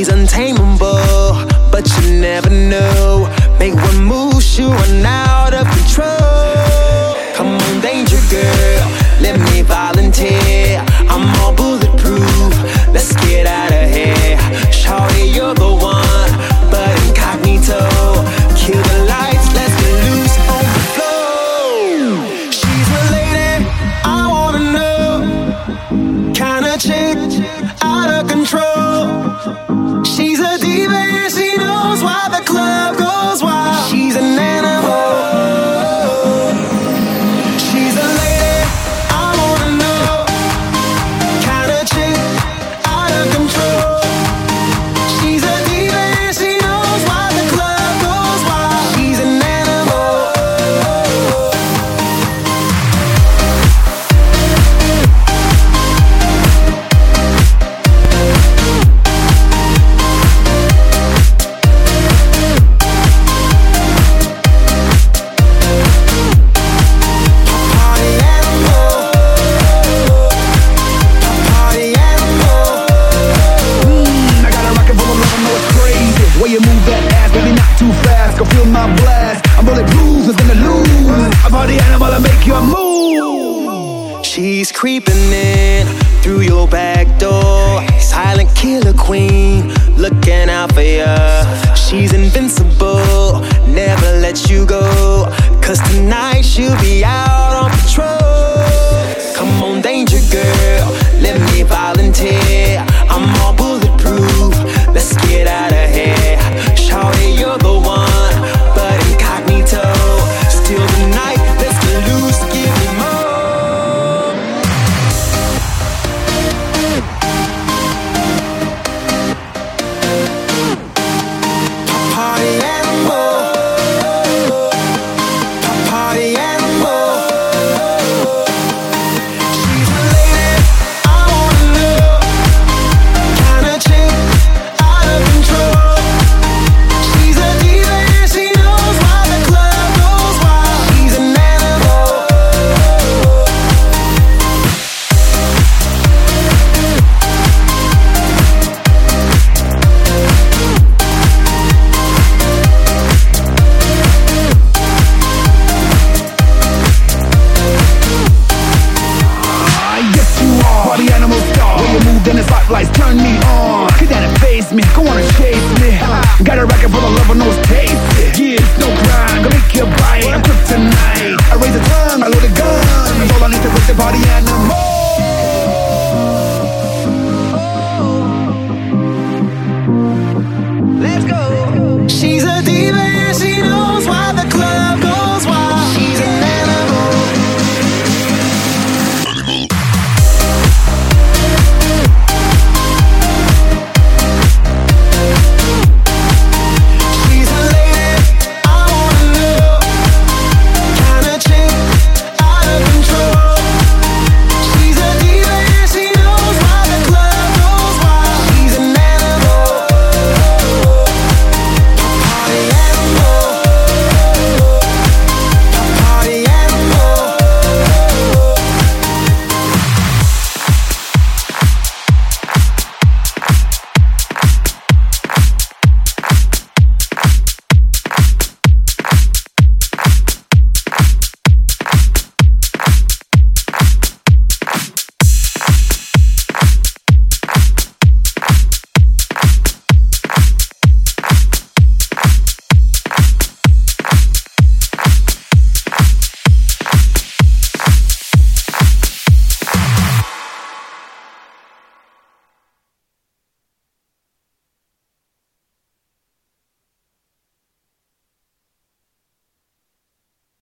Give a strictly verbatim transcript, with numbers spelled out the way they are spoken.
She's untamable, but you never know. Make one move, she'll run out of control. Come on, danger girl, let me volunteer. I'm all bulletproof, let's get out of here. Shawty, you're the one, but incognito. Kill the lights, let's get loose on the floor. She's a lady, I wanna know. Kinda chick, out of control. She's a diva and she knows why the club goes wild. She's an animal. She's a lady, I wanna know. Kinda chick, out of control. She's a diva and she knows why the club goes wild. She's an animal. She's creeping in through your back door. Silent killer queen, looking out for ya. She's invincible, never let you go. Cause tonight she'll be out on patrol. Come on, danger girl, let me volunteer. I'm all bulletproof, let's get out of here. Shawty, you're the one, but incognito. Still the night, let's get loose, give me more. Party animal.